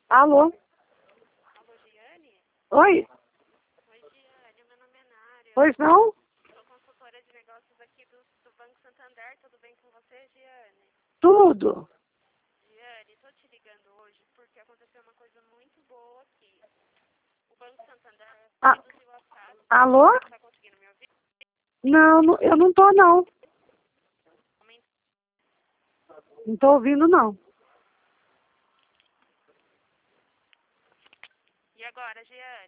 Alô? Alô, Giane? Oi? Oi, Giane, meu nome é Nária. Pois não? Sou consultora de negócios aqui do Banco Santander. Tudo bem com você, Giane? Tudo. Giane, tô te ligando hoje porque aconteceu uma coisa muito boa aqui. O Banco Santander reduziu as taxas. Alô? Você tá conseguindo me ouvir? Não, eu não tô não. Aument- Não tô ouvindo não. E agora, Giane?